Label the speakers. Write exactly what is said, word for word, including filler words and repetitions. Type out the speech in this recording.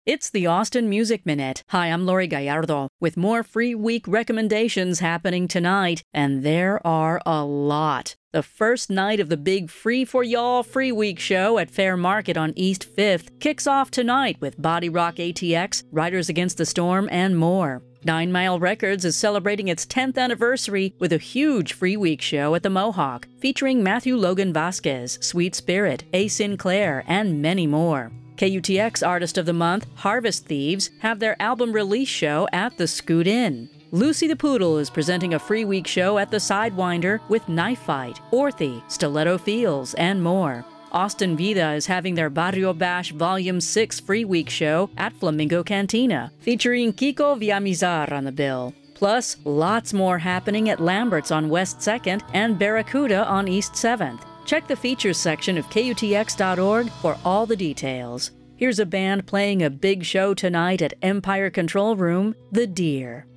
Speaker 1: It's the Austin Music Minute. Hi, I'm Lori Gallardo with more Free Week recommendations happening tonight, and there are a lot. The first night of the big Free for Y'all Free Week show at Fair Market on East fifth kicks off tonight with Body Rock A T X, Riders Against the Storm, and more. Nine Mile Records is celebrating its tenth anniversary with a huge Free Week show at the Mohawk, featuring Matthew Logan Vasquez, Sweet Spirit, A. Sinclair, and many more. K U T X Artist of the Month, Harvest Thieves, have their album release show at the Scoot Inn. Lucy the Poodle is presenting a Free Week show at the Sidewinder with Knife Fight, Orthy, Stiletto Fields, and more. Austin Vida is having their Barrio Bash Volume six Free Week show at Flamingo Cantina, featuring Kiko Villamizar on the bill. Plus, lots more happening at Lambert's on West second and Barracuda on East seventh. Check the features section of K U T X dot org for all the details. Here's a band playing a big show tonight at Empire Control Room, The Deer.